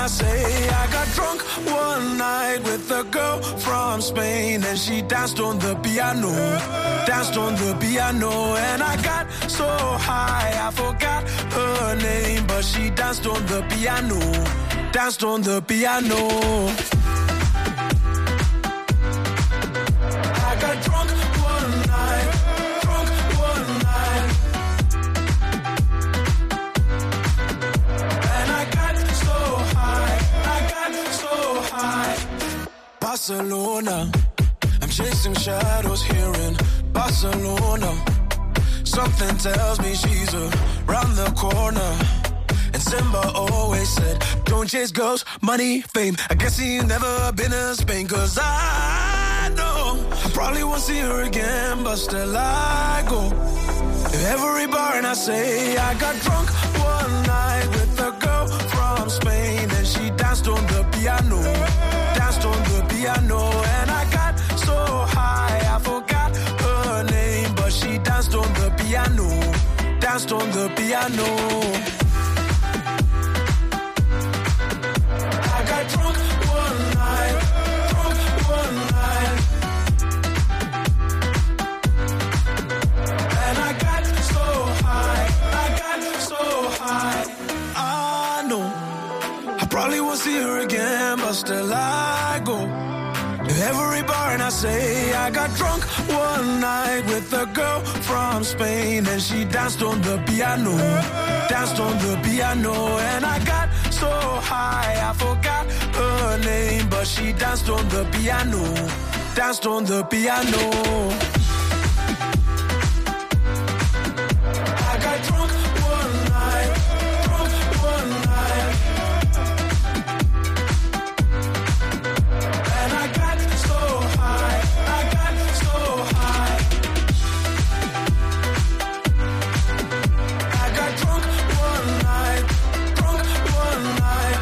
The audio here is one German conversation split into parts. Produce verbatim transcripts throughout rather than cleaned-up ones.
I say I got drunk one night with a girl from Spain, and she danced on the piano, danced on the piano, and I got so high I forgot her name, but she danced on the piano, danced on the piano. I got drunk one night, drunk one night, and I got so high, I got so high. Barcelona, I'm chasing shadows here in Barcelona. Something tells me she's around the corner. And Simba always said, don't chase girls, money, fame. I guess he's never been to Spain, cause I know I probably won't see her again, but still I go to every bar and I say I got drunk one night with a girl from Spain, and she danced on the piano, danced on the piano, and I got so high I forgot her name, but she danced on the piano, danced on the piano. I got drunk one night, drunk one night, and I got so high, I got so high. I know I probably won't see her again, but still I go to every bar and I say I got drunk one night with a girl from Spain, and she danced on the piano, danced on the piano, and I got so high I forgot her name, but she danced on the piano, danced on the piano. I got drunk one night, drunk one night, and I got so high, I got so high. I got drunk one night, drunk one night,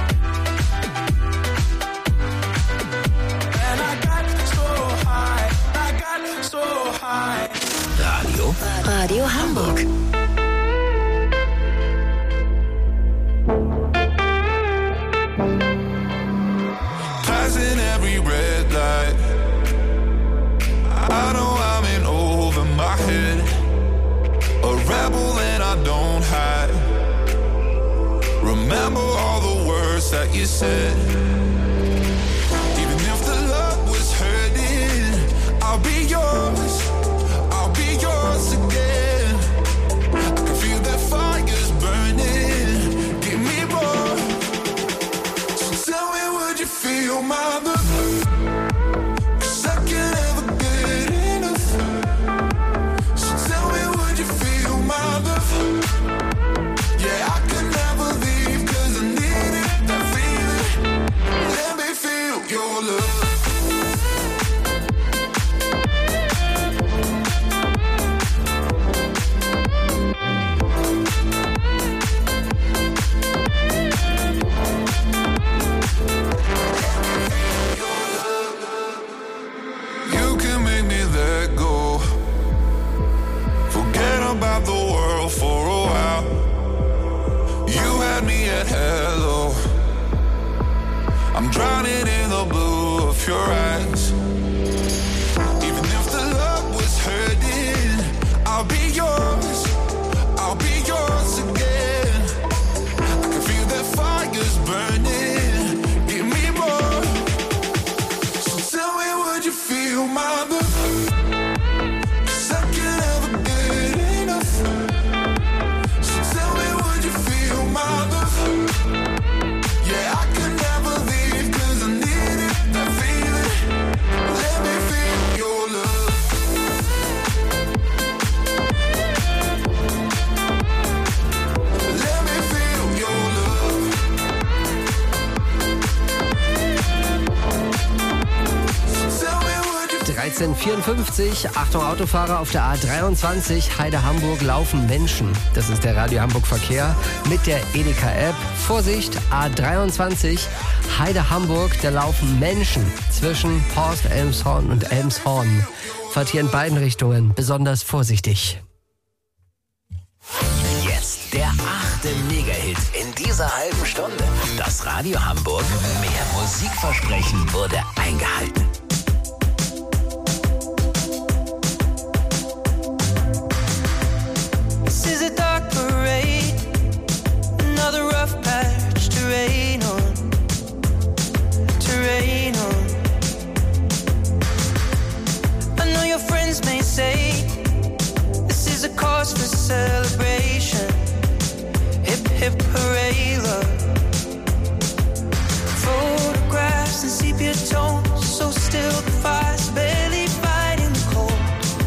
and I got so high, I got so high. Radio. Radio Hamburg. Passing every red light, I know I'm in over my head, a rebel and I don't hide. Remember all the words that you said. Even if the love was hurting, I'll be yours, I'll be yours again. I can feel that fire's burning, give me more. So tell me, would you feel my love? 'Cause I can never get enough. So tell me, would you feel my love? Yeah, I can never leave, 'cause I need it, that feeling. Let me feel your love. You can make me let go, forget about the world for a while. You had me at hello, I'm drowning in the blue of your eyes. Even if the love was hurting, I'll be yours, I'll be yours again. I can feel that fire's burning, give me more. So tell me, would you feel my love? 'Cause I can never get enough. So tell me, would you feel my love? Yeah, I can never leave, 'cause I need it, that feeling. Let me feel your love. Let me feel your love. So tell me, would you dreizehn vierundfünfzig, Achtung Autofahrer auf der A dreiundzwanzig, Heide Hamburg laufen Menschen. Das ist der Radio Hamburg Verkehr mit der Edeka-App. Vorsicht, A dreiundzwanzig, Heide Hamburg, da laufen Menschen zwischen Horst Elmshorn und Elmshorn. Fahrt hier in beiden Richtungen besonders vorsichtig. Jetzt Der achte Mega-Hit in dieser halben Stunde. Das Radio Hamburg mehr Musikversprechen wurde eingehalten. This is a dark parade, another rough patch to rain on, to rain on. I know your friends may say this is a cause for celebration. Hip hip hooray, love. Photographs and sepia tones, so still the fire's barely fighting the cold.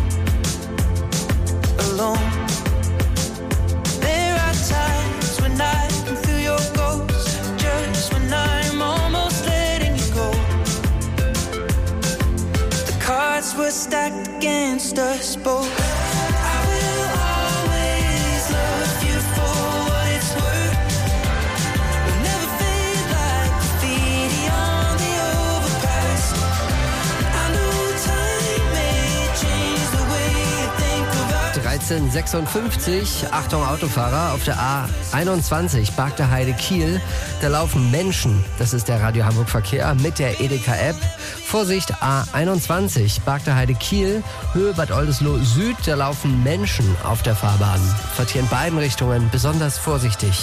Alone. There are times when I can feel your ghost, just when I'm almost letting you go. The cards were stacked against us both. dreizehn sechsundfünfzig, Achtung Autofahrer, auf der A einundzwanzig, Bagde Heide Kiel, da laufen Menschen, das ist der Radio Hamburg Verkehr mit der Edeka App. Vorsicht, A einundzwanzig, Bagde Heide Kiel, Höhe Bad Oldesloe Süd, da laufen Menschen auf der Fahrbahn. Verkehr in beiden Richtungen, besonders vorsichtig.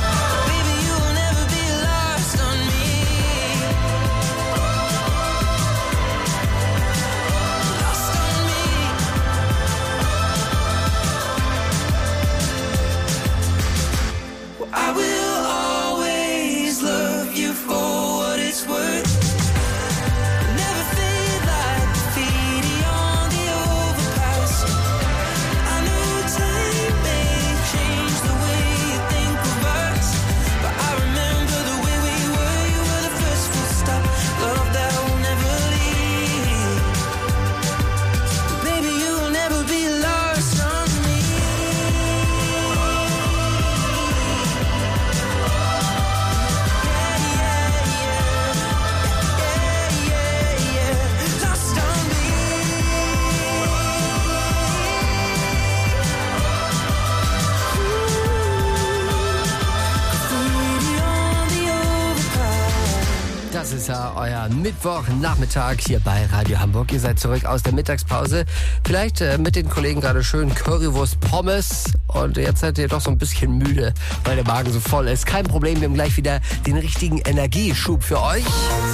Das ist ja euer Mittwochnachmittag hier bei Radio Hamburg. Ihr seid zurück aus der Mittagspause. Vielleicht äh, mit den Kollegen gerade schön Currywurst, Pommes. Und jetzt seid ihr doch so ein bisschen müde, weil der Magen so voll ist. Kein Problem, wir haben gleich wieder den richtigen Energieschub für euch.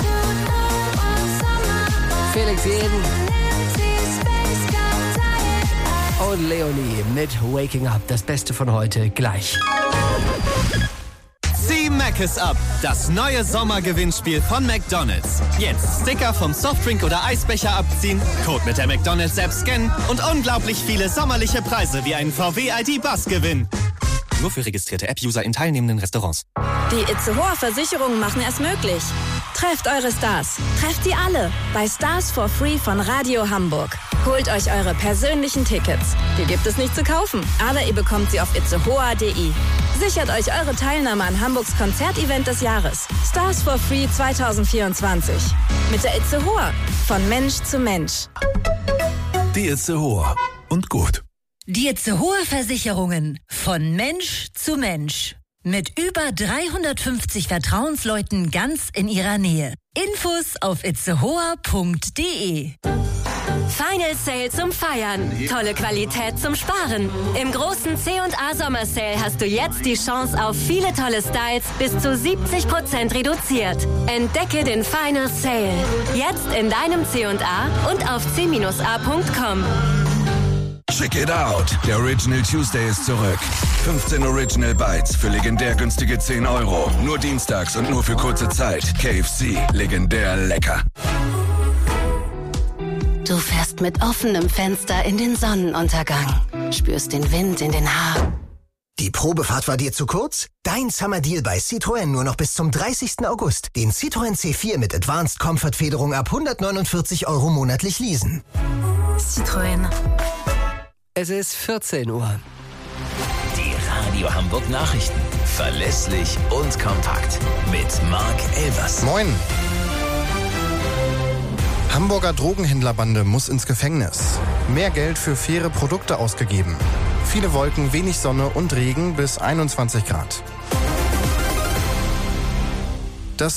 Felix Jeden und Leonie mit Waking Up. Das Beste von heute gleich. Zieh Mc's ab, das neue Sommergewinnspiel von McDonald's. Jetzt Sticker vom Softdrink oder Eisbecher abziehen, Code mit der McDonald's-App scannen und unglaublich viele sommerliche Preise wie einen V W I D-Bus gewinnen. Nur für registrierte App-User in teilnehmenden Restaurants. Die Itzehoer Versicherungen machen es möglich. Trefft eure Stars. Trefft sie alle bei Stars for Free von Radio Hamburg. Holt euch eure persönlichen Tickets. Die gibt es nicht zu kaufen, aber ihr bekommt sie auf itzehoa punkt de. Sichert euch eure Teilnahme an Hamburgs Konzertevent des Jahres. Stars for Free zwanzig vierundzwanzig. Mit der Itzehoer. Von Mensch zu Mensch. Die Itzehoer. Und gut. Die Itzehoer Versicherungen. Von Mensch zu Mensch. Mit über dreihundertfünfzig Vertrauensleuten ganz in ihrer Nähe. Infos auf itzehoa punkt de. Final Sale zum Feiern. Tolle Qualität zum Sparen. Im großen C und A Sommer Sale hast du jetzt die Chance auf viele tolle Styles bis zu siebzig Prozent reduziert. Entdecke den Final Sale. Jetzt in deinem C und A und auf c a punkt com. Check it out. Der Original Tuesday ist zurück. fünfzehn Original Bites für legendär günstige zehn Euro. Nur dienstags und nur für kurze Zeit. K F C. Legendär lecker. Du fährst mit offenem Fenster in den Sonnenuntergang. Spürst den Wind in den Haaren. Die Probefahrt war dir zu kurz? Dein Summer Deal bei Citroën nur noch bis zum dreißigsten August. Den Citroën C vier mit Advanced Comfort Federung ab hundertneunundvierzig Euro monatlich leasen. Citroën. Es ist vierzehn Uhr. Die Radio Hamburg Nachrichten. Verlässlich und kompakt. Mit Marc Elvers. Moin. Hamburger Drogenhändlerbande muss ins Gefängnis. Mehr Geld für faire Produkte ausgegeben. viele Wolken, wenig Sonne und Regen bis einundzwanzig Grad.